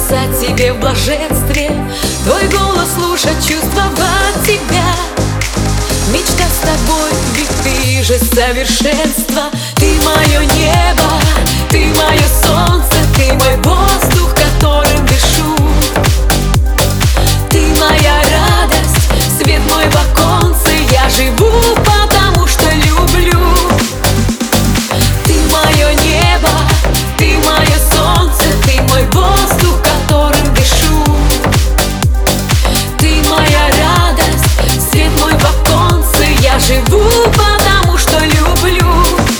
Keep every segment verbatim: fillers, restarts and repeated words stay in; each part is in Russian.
сказать тебе в блаженстве, твой голос слушать, чувствовать тебя. Мечта с тобой, ведь ты же совершенство. Ты мое небо, ты мое солнце, ты мой воздух, которым дышу. Ты моя радость, свет мой в оконце, я живу, потому что люблю. Ты мое небо, ты мое солнце, ты мой воздух, которым дышу. Ты моя радость, свет мой в оконце, я живу, потому что люблю.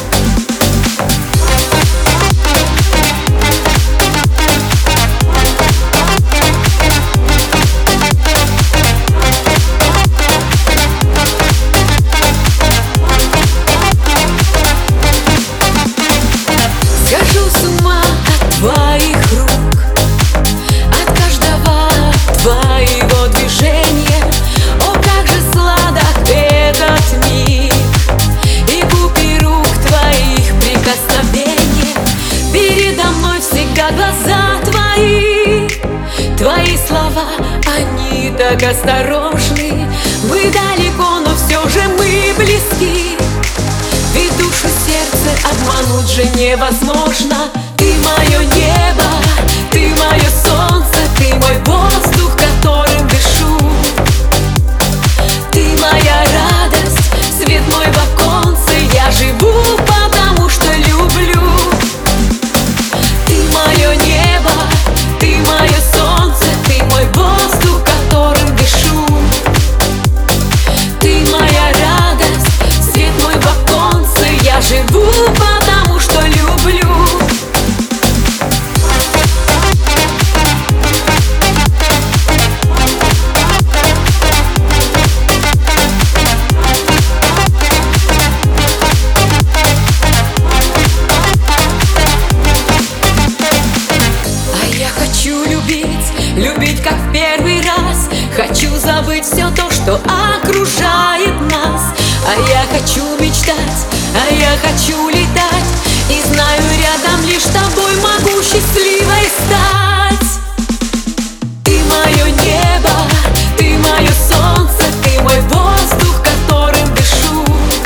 Схожу с ума от твоих рук, от каждого твоего движения. О, как же сладок этот миг, и губ и рук твоих прикосновения. Передо мной всегда глаза твои, твои слова, они так осторожны. Мы далеко, но все же мы близки, ведь душу, сердце обмануть же невозможно. Ты мое небо, ты мое солнце, ты мой воздух, которым дышу. Ты моя радость, свет мой в оконце, я живу, потому что люблю. Ты мое небо, ты мое солнце, ты мой воздух, которым дышу. Ты моя радость, свет мой в оконце, я живу, потому что люблю. Любить, как в первый раз. Хочу забыть все то, что окружает нас. А я хочу мечтать, а я хочу летать. И знаю, рядом лишь с тобой могу счастливой стать. Ты мое небо, ты мое солнце, ты мой воздух, которым дышу.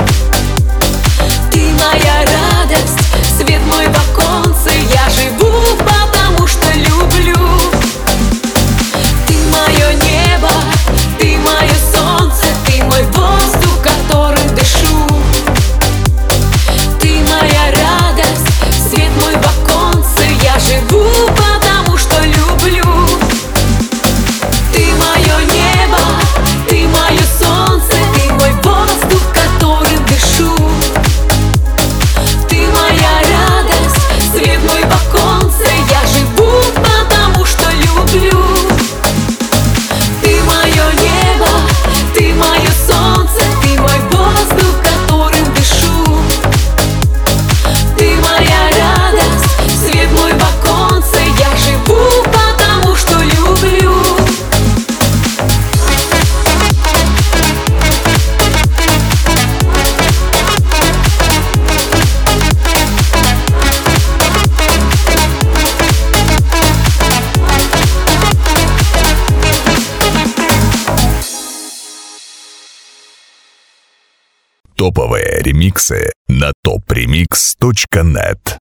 Ты моя радость, свет мой в оконце, я живу, потому что люблю. Мое небо, ты мое солнце, ты мой воздух, которым дышу. Ты моя радость, свет мой в оконце, я живу, потому что люблю. Ты мое небо, ты мое солнце, ты мой воздух, которым дышу. Ты моя радость, свет мой в оконце, я живу, потому что люблю. Ты мое небо, ты мое солнце, ты мой воздух, которым дышу. Ты моя радость, свет мой в оконце, я живу, потому что люблю. Топовые ремиксы на топ ремикс точка нет.